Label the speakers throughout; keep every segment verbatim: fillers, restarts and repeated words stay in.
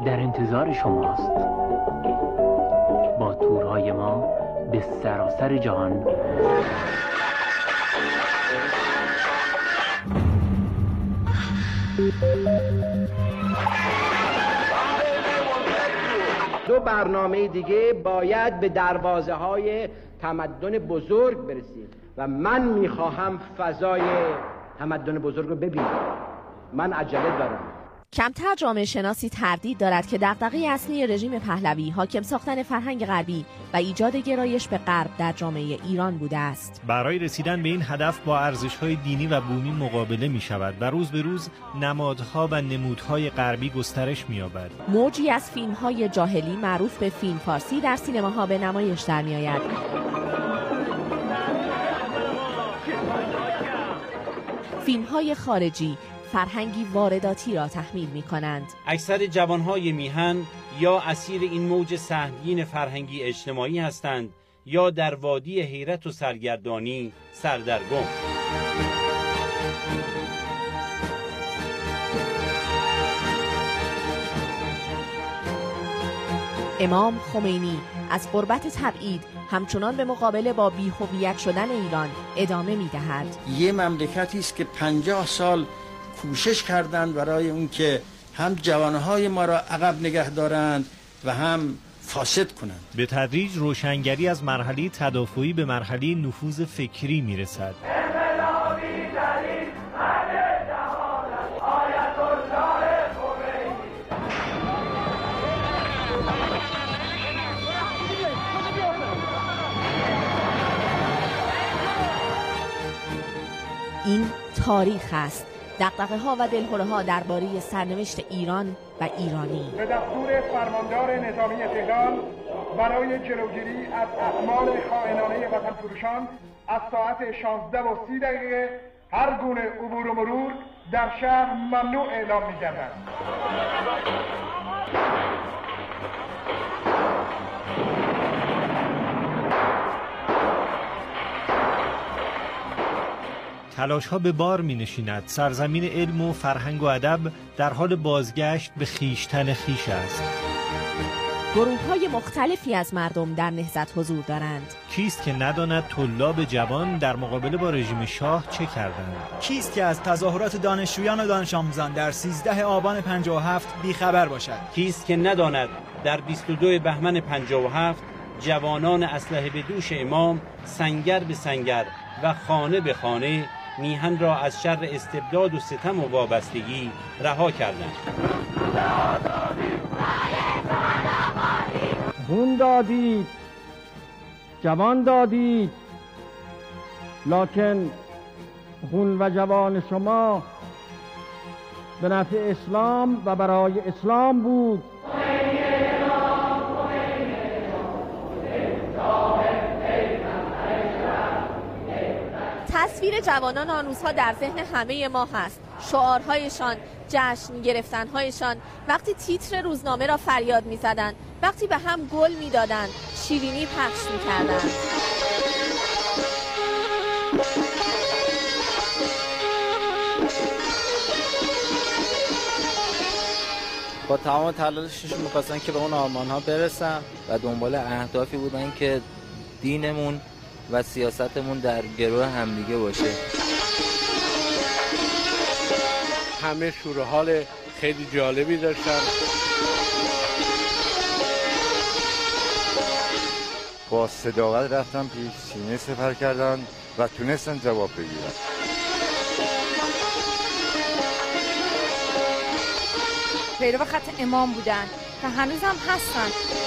Speaker 1: در انتظار شماست. با تورهای ما به سراسر جهان.
Speaker 2: دو برنامه دیگه باید به دروازه های تمدن بزرگ برسیم و من میخواهم فضای تمدن بزرگ رو ببینم. من عجله دارم.
Speaker 3: کمتر جامعه شناسی تردید دارد که دغدغه اصلی رژیم پهلوی حاکم ساختن فرهنگ غربی و ایجاد گرایش به غرب در جامعه ایران بوده است.
Speaker 4: برای رسیدن به این هدف با ارزش‌های دینی و بومی مقابله می‌شود و روز به روز نمادها و نمودهای غربی گسترش می‌یابد.
Speaker 3: موجی از فیلم‌های جاهلی معروف به فیلم فارسی در سینماها به نمایش در می‌آید. فیلم‌های خارجی فرهنگی وارداتی را تحمیل می کنند.
Speaker 5: اکثر جوانهای میهن یا اسیر این موج سهمگین فرهنگی اجتماعی هستند یا در وادی حیرت و سرگردانی سردرگم.
Speaker 3: امام خمینی از قربت تبعید همچنان به مقابله با بی‌هویت شدن ایران ادامه می دهد.
Speaker 6: یه مملکتی است که پنجاه سال کوشش کردند برای اون که هم جوانهای ما را عقب نگه دارند و هم فاسد کنند.
Speaker 4: به تدریج روشنگری از مرحله تدافعی به مرحله نفوذ فکری میرسد.
Speaker 3: این تاریخ است. دغدغه ها و دلهره ها درباره سرنوشت ایران و ایرانی.
Speaker 7: به دستور فرماندار نظامی تهران برای جلوگیری از اعمال خائنانه وطن فروشان از ساعت شانزده و سی دقیقه هر گونه عبور و مرور در شهر ممنوع اعلام می‌گردد.
Speaker 4: تلاش ها به بار می نشیند. سرزمین علم و فرهنگ و ادب در حال بازگشت به خیشتن خیش است.
Speaker 3: گروه های مختلفی از مردم در نهضت حضور دارند.
Speaker 4: کیست که نداند طلاب جوان در مقابله با رژیم شاه چه کردند؟
Speaker 8: کیست که از تظاهرات دانشجویان و دانش آموزان در سیزده آبان پنجاه و هفت بیخبر باشد؟
Speaker 5: کیست که نداند در بیست و دو بهمن پنجاه و هفت جوانان اسلحه به دوش امام سنگر به سنگر و خانه به خانه میهن را از شر استبداد و ستم و وابستگی رها کردند.
Speaker 2: خون دادید، جوان دادید، لکن خون و جوان شما به نفع اسلام و برای اسلام بود.
Speaker 3: تصویر جوانان آن روزها در ذهن همه ما هست. شعارهایشان، جشن گرفتنهایشان، وقتی تیتر روزنامه را فریاد می‌زدند، وقتی به هم گل می‌دادند، شیرینی پخش می‌کردند.
Speaker 9: با تمام تلاششون می‌خواستن که به اون آرمان‌ها برسن و دنبال اهدافی بودن که دینمون و سیاستمون در گروه همدیگه باشه.
Speaker 10: همه شور حال خیلی جالبی داشتن.
Speaker 11: با صداقت رفتن پیش، سینه سپر کردن و تونستن جواب بگیرن.
Speaker 12: پیرو خط امام بودن و هنوز هم هستن.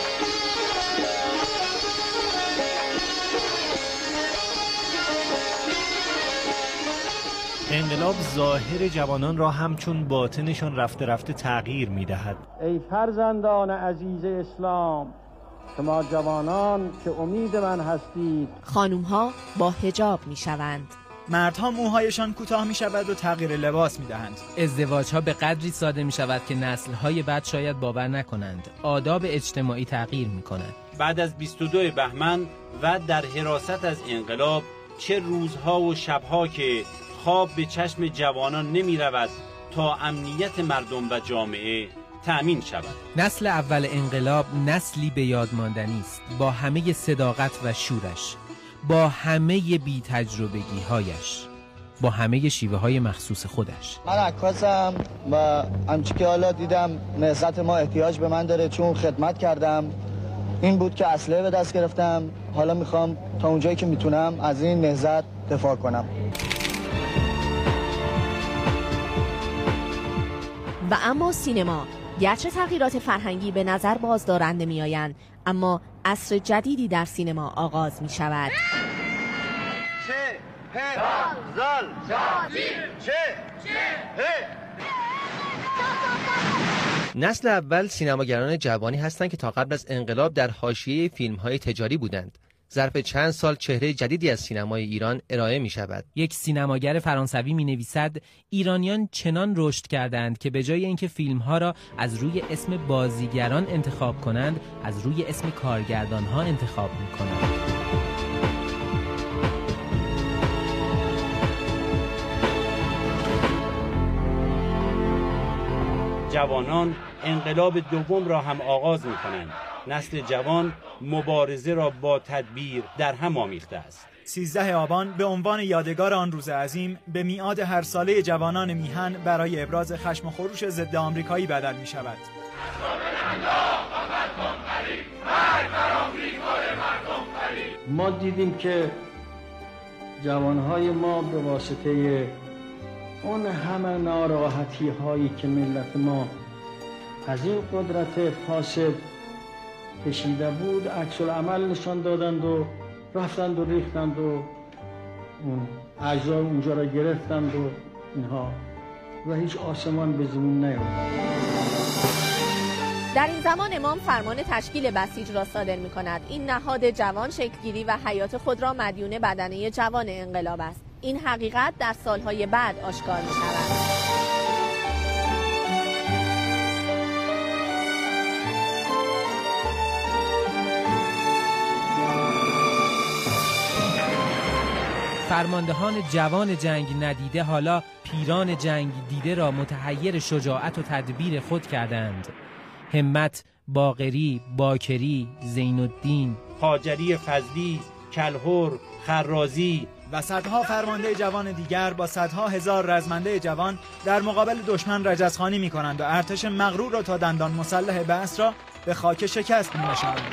Speaker 4: انقلاب ظاهر جوانان را همچون باطنشان رفته رفته تغییر می‌دهد.
Speaker 2: ای فرزندان عزیز اسلام، شما جوانان که امید من هستید.
Speaker 3: خانوم‌ها با حجاب می‌شوند.
Speaker 8: مردها موهایشان کوتاه می‌شود و تغییر لباس می‌دهند.
Speaker 13: ازدواج‌ها به قدری ساده می‌شود که نسل‌های بعد شاید باور نکنند. آداب اجتماعی تغییر می‌کند.
Speaker 5: بعد از بیست و دو بهمن و در حراست از انقلاب چه روزها و شبها که خواب به چشم جوانان نمی رود تا امنیت مردم و جامعه تأمین شود.
Speaker 13: نسل اول انقلاب نسلی به یاد ماندنی است، با همه صداقت و شورش، با همه بی تجربگی هایش، با همه شیوه های مخصوص خودش.
Speaker 14: من عکاسم و همچی که حالا دیدم نهضت ما احتیاج به من داره، چون خدمت کردم. این بود که اسلحه به دست گرفتم. حالا میخوام تا اونجایی که میتونم از این نهضت دفاع کنم.
Speaker 3: و اما سینما، گرچه تغییرات فرهنگی به نظر بازدارنده می آیند، اما عصر جدیدی در سینما آغاز می شود.
Speaker 15: نسل اول سینماگران جوانی هستند که تا قبل از انقلاب در حاشیه فیلم‌های تجاری بودند. ظرف چند سال چهره جدیدی از سینمای ایران ارائه می شود.
Speaker 13: یک سینماگر فرانسوی می نویسد ایرانیان چنان رشد کردند که به جای اینکه فیلم‌ها را از روی اسم بازیگران انتخاب کنند، از روی اسم کارگردان‌ها انتخاب می کنند.
Speaker 5: جوانان انقلاب دوم را هم آغاز می کنند. نسل جوان مبارزه را با تدبیر در هم آمیخته است.
Speaker 8: سیزده آبان به عنوان یادگار آن روز عظیم به میعاد هر ساله جوانان میهن برای ابراز خشم و خروش ضد آمریکایی بدل می شود.
Speaker 6: ما دیدیم که جوانهای ما به واسطه اون همه ناراحتی هایی که ملت ما از این قدرت فاسد کشیده بود عکس العمل نشان دادند و رفتند و ریختند و اون اجزا اونجا را گرفتند و اینها و هیچ آسمان به زمین نیامد.
Speaker 3: در این زمان امام فرمان تشکیل بسیج را صادر می کند. این نهاد جوان شکلگیری و حیات خود را مدیون بدنه جوان انقلاب است. این حقیقت در سالهای بعد آشکار می شود.
Speaker 13: فرماندهان جوان جنگ ندیده حالا پیران جنگ دیده را متحیر شجاعت و تدبیر خود کردند. همت، باقری، باکری، زین الدین،
Speaker 5: هاجری فضلی، کلهر، خرازی
Speaker 8: و صدها فرمانده جوان دیگر با صدها هزار رزمنده جوان در مقابل دشمن رجزخوانی می کنند و ارتش مغرور را تا دندان مسلح بعث را به خاک شکست می نشانند.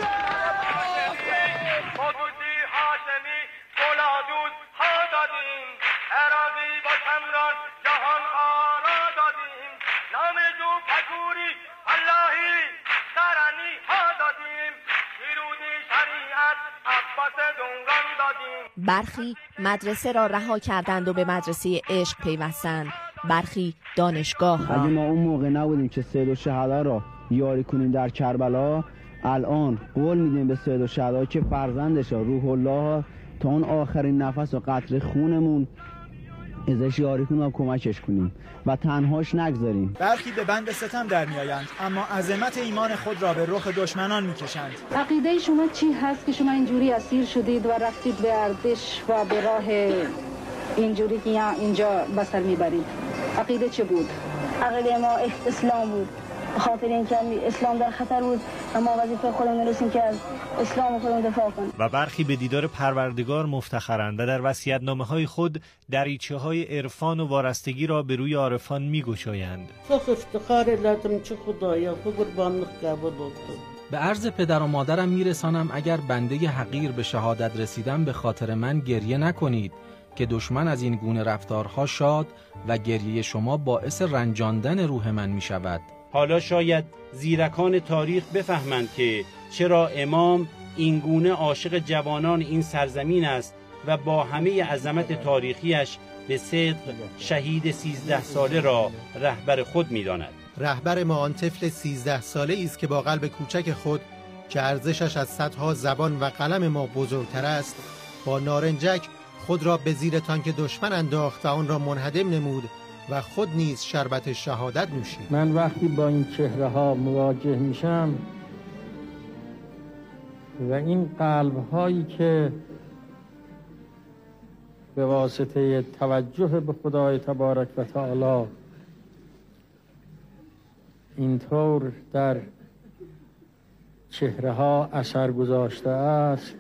Speaker 3: برخی مدرسه را رها کردند و به مدرسه عشق پیوستند، برخی دانشگاه را.
Speaker 16: اگه ما اون موقع نبودیم که سید الشهدا را یاری کنیم در کربلا، الان قول میدیم به سید الشهدا که فرزندش روح الله تا اون آخرین نفس و قطره خونمون ازش یاری کنیم و کمکش کنیم و تنهاش نگذاریم.
Speaker 8: برخی به بند ستم در میآیند اما عظمت ایمان خود را به رخ دشمنان میکشند.
Speaker 17: عقیده شما چی هست که شما اینجوری اسیر شدید و رفتید به ارتش و به راه اینجوری که اینجا بسر میبرید؟ عقیده چه بود؟
Speaker 18: عقیده ما اسلام بود. خاطر اینکه اسلام در خطر بود و ما وظیفه خودمون رسیم که از اسلام خودمون دفاع کنیم.
Speaker 4: و برخی به دیدار پروردگار مفتخرند و در وصیت‌نامه‌های خود دریچه‌های عرفان و وارستگی را به روی عارفان می‌گشایند.
Speaker 19: فخر افتخار لاتم چه خدایا قربان قبول
Speaker 20: به عرض پدر و مادرم میرسانم اگر بنده حقیر به شهادت رسیدم به خاطر من گریه نکنید که دشمن از این گونه رفتارها شاد و گریه شما باعث رنجاندن روح من می‌شود.
Speaker 5: حالا شاید زیرکان تاریخ بفهمند که چرا امام اینگونه عاشق جوانان این سرزمین است و با همه عظمت تاریخیش به صدق شهید سیزده ساله را رهبر خود می‌داند.
Speaker 21: رهبر ما آن طفل سیزده ساله است که با قلب کوچک خود که ارزشش از صدها زبان و قلم ما بزرگتر است، با نارنجک خود را به زیر تانک دشمن انداخت و آن را منهدم نمود و خود نیز شربت شهادت نوشید.
Speaker 6: من وقتی با این چهره ها مواجه میشم و این قلب هایی که به واسطه توجه به خدای تبارک و تعالی اینطور در چهره ها اثر گذاشته است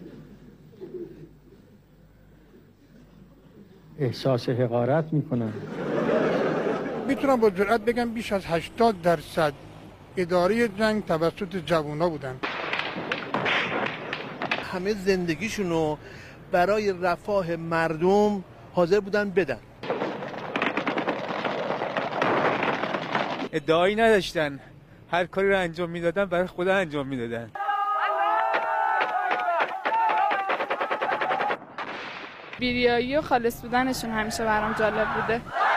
Speaker 6: احساس حقارت میکنم.
Speaker 7: میتونم با جرئت بگم بیش از هشتاد درصد اداره جنگ توسط جوونا بودن.
Speaker 1: همه زندگیشونو برای رفاه مردم حاضر بودن بدن.
Speaker 22: ادعایی نداشتن، هر کاری رو انجام میدادن برای خدا انجام میدادن.
Speaker 23: بیریایی و خالص بودنشون همیشه برام جالب بوده.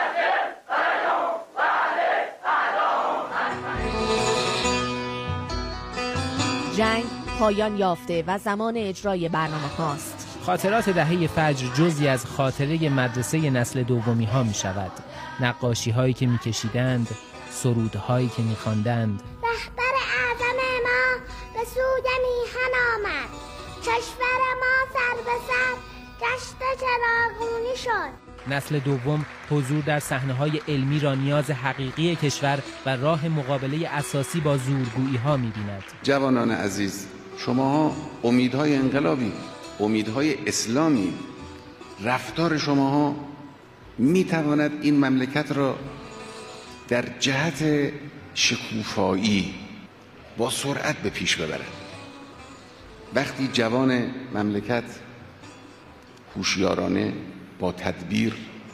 Speaker 3: جنگ پایان یافته و زمان اجرای برنامه هاست.
Speaker 13: خاطرات دهه فجر جزئی از خاطره مدرسه نسل دومی ها می شود. نقاشی هایی که می کشیدند، سرود هایی که می خواندند.
Speaker 24: رهبر اعظم ما به سوی میهن آمد، کشور ما سر به سر گشت چراغونی شد.
Speaker 13: نسل دوم حضور در صحنه‌های علمی را نیاز حقیقی کشور و راه مقابله اساسی با زورگویی ها می‌بیند.
Speaker 25: جوانان عزیز، شماها امیدهای انقلابی، امیدهای اسلامی، رفتار شماها میتواند این مملکت را در جهت شکوفایی با سرعت به پیش ببرد. وقتی جوان مملکت هوشیارانه، با تدبیر،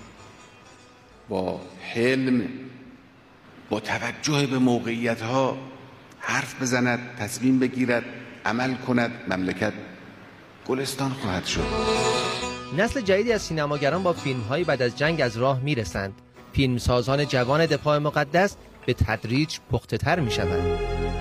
Speaker 25: با حلم، با توجه به موقعیت‌ها حرف بزند، تصمیم بگیرد، عمل کند، مملکت گلستان خواهد شد.
Speaker 15: نسل جدیدی از سینماگران با فیلم‌های بعد از جنگ از راه میرسند. فیلمسازان جوان دفاع مقدس به تدریج پخته‌تر میشوند.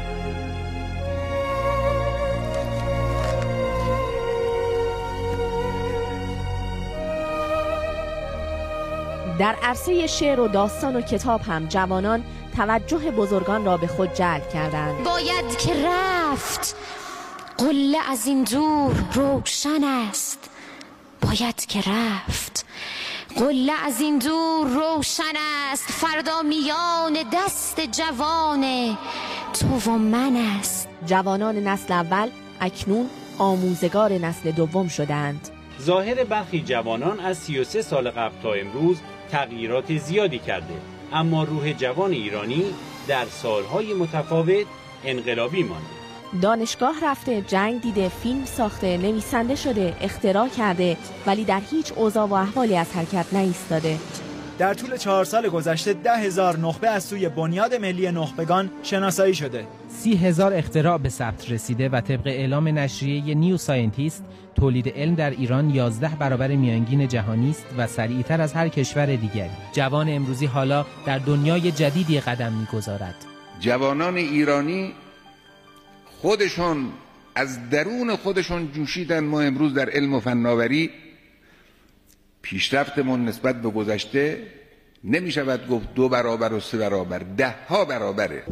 Speaker 3: در عرصه شعر و داستان و کتاب هم جوانان توجه بزرگان را به خود جلب کردند.
Speaker 26: باید که رفت، قله از این دور روشن است. باید که رفت، قله از این دور روشن است. فردا میان دست جوان تو و من است.
Speaker 3: جوانان نسل اول اکنون آموزگار نسل دوم شدند.
Speaker 5: ظاهر برخی جوانان از سی و سه سال قبل تا امروز تغییرات زیادی کرده، اما روح جوان ایرانی در سالهای متفاوت انقلابی مانده.
Speaker 3: دانشگاه رفته، جنگ دیده، فیلم ساخته، نویسنده شده، اختراع کرده، ولی در هیچ اوضاع و احوالی از حرکت نایستاده.
Speaker 8: در طول چهار سال گذشته ده هزار نخبه از سوی بنیاد ملی نخبگان شناسایی شده.
Speaker 13: سی هزار اختراع به ثبت رسیده و طبق اعلام نشریه نیو ساینتیست تولید علم در ایران یازده برابر میانگین جهانی است و سریعتر از هر کشور دیگری. جوان امروزی حالا در دنیای جدیدی قدم می‌گذارد.
Speaker 25: جوانان ایرانی خودشون از درون خودشون جوشیدن. ما امروز در علم و فناوری پیشرفتمون نسبت به گذشته نمی شود گفت دو برابر و سه برابر، ده ها برابره.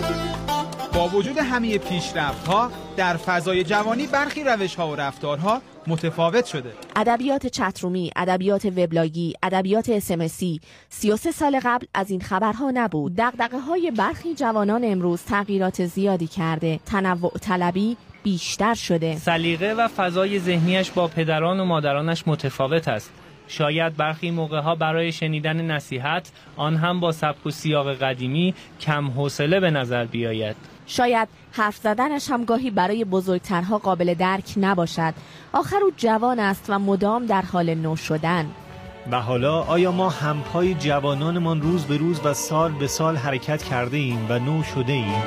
Speaker 8: با وجود همه پیشرفت‌ها در فضای جوانی برخی روش‌ها و رفتارها متفاوت شده.
Speaker 3: ادبیات چترومی، ادبیات وبلاگی، ادبیات اس ام اسی سی و سه سال قبل از این خبرها نبود. دغدغه‌های برخی جوانان امروز تغییرات زیادی کرده. تنوع طلبی بیشتر شده.
Speaker 4: سلیقه و فضای ذهنیش با پدران و مادرانش متفاوت است. شاید برخی موقع‌ها برای شنیدن نصیحت آن هم با سبک و سیاق قدیمی کم حوصله به نظر بیاید.
Speaker 3: شاید حرف زدنش هم گاهی برای بزرگترها قابل درک نباشد. آخر او جوان است و مدام در حال نو شدن.
Speaker 4: و حالا آیا ما همپای جوانانمان روز به روز و سال به سال حرکت کرده ایم و نو شده ایم؟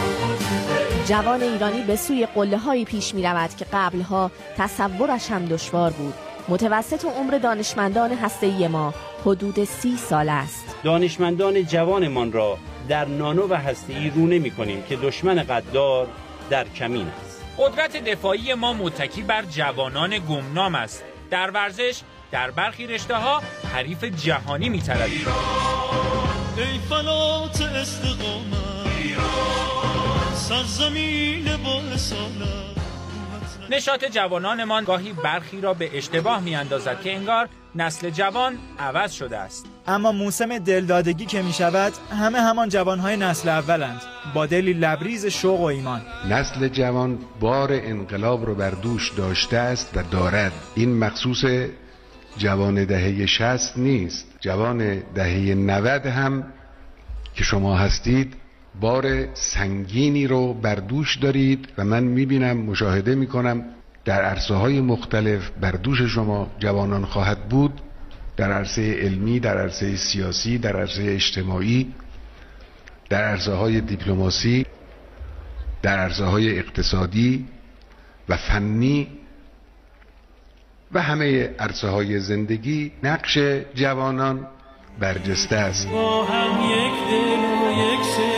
Speaker 3: جوان ایرانی به سوی قله‌هایی پیش می رود که قبلها تصورش هم دشوار بود. متوسط عمر دانشمندان هسته‌ای ما حدود سی سال است.
Speaker 5: دانشمندان جوانمان را در نانو و هسته‌ای رو نمی‌کنیم که دشمن غدار در کمین است.
Speaker 27: قدرت دفاعی ما متکی بر جوانان گمنام است. در ورزش در برخی رشته‌ها حریف جهانی می‌طلبیم.
Speaker 28: ای فلات استقامت ایران، سرزمین با اصالت.
Speaker 27: نشاط جوانانمان گاهی برخی را به اشتباه می‌اندازد که انگار نسل جوان عوض شده است.
Speaker 8: اما موسم دلدادگی که می شود همه همان جوانهای نسل اولند با دلی لبریز شوق و ایمان.
Speaker 2: نسل جوان بار انقلاب رو بر دوش داشته است و دارد. این مخصوص جوان دهه شصت نیست، جوان دهه نود هم که شما هستید بار سنگینی رو بر دوش دارید و من میبینم، مشاهده میکنم در عرصه‌های مختلف بر دوش شما جوانان خواهد بود، در عرصه علمی، در عرصه سیاسی، در عرصه اجتماعی، در عرصه‌های دیپلماسی، در عرصه‌های اقتصادی و فنی و همه عرصه‌های زندگی. نقش جوانان برجسته است.
Speaker 28: با هم یک دل و یک